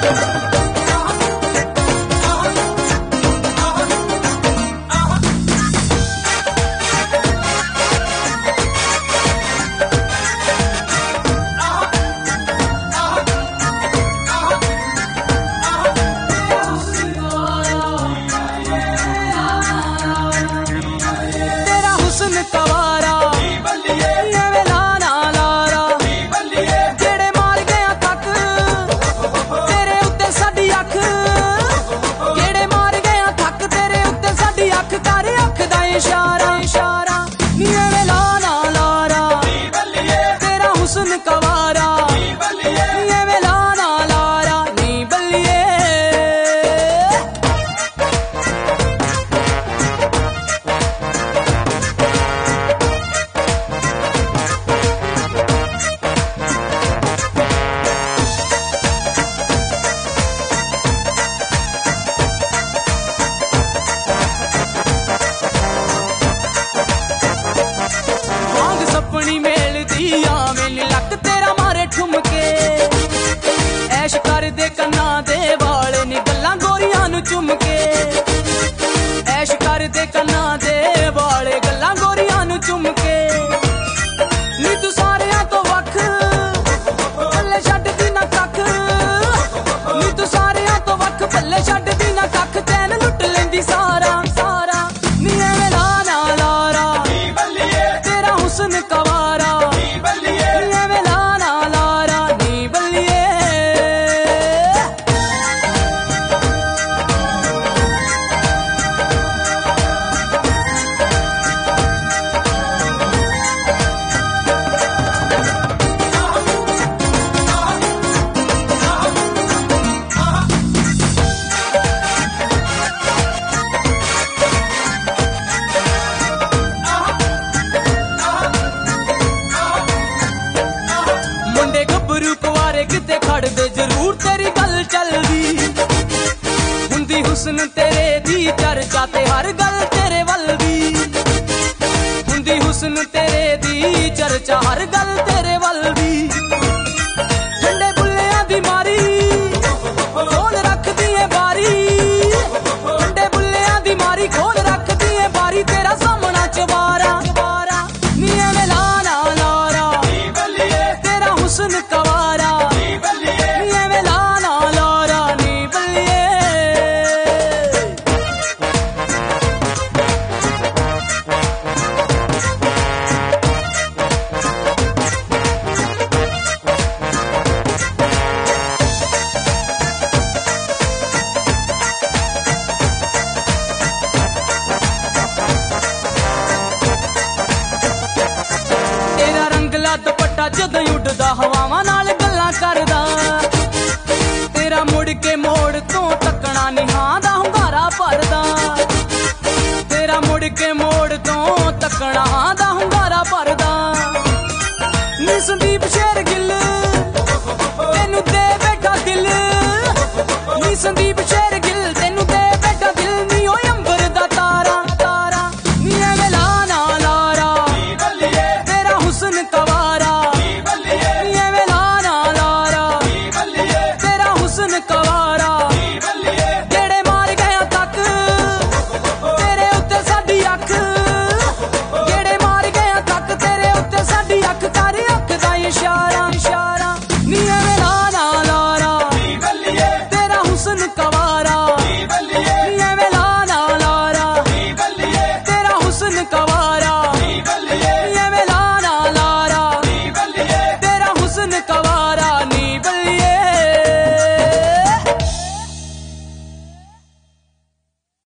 हुस्न तेरे दी चर्चा ते हर गल तेरे वल दी हुंदी हुस्न तेरे दी चर्चा हर गल तेरे वल दी ठंडे बुल्लियां दी मारी खोल रख दी है बारी ठंडे बुल्लियां दी मारी खोल रख दी है बारी तेरा सामना चवारा निया में लाना लारा तेरा हुस्न कवारा निया में लाना लारा नी बल्लिए दुपट्टा जदों उड़दा हवावां नाल गल्लां करदा तेरा मुड़ के मोड़ तो तकना निहां दा हुंगारा भरदा तेरा मुड़ के मोड़ तो तकना दा हुंगारा भरदा नी संदीप शेर गिल तेनू दे बैठा दिल नी संदीप शेर गिल तेनू दे बैठा दिल नी ओ अंबर दा तारा तारा नी एवें लाना लारा तेरा हुस्न कवारा इशारा इशारा नी एवें लाना लारा तेरा हुस्न कवारा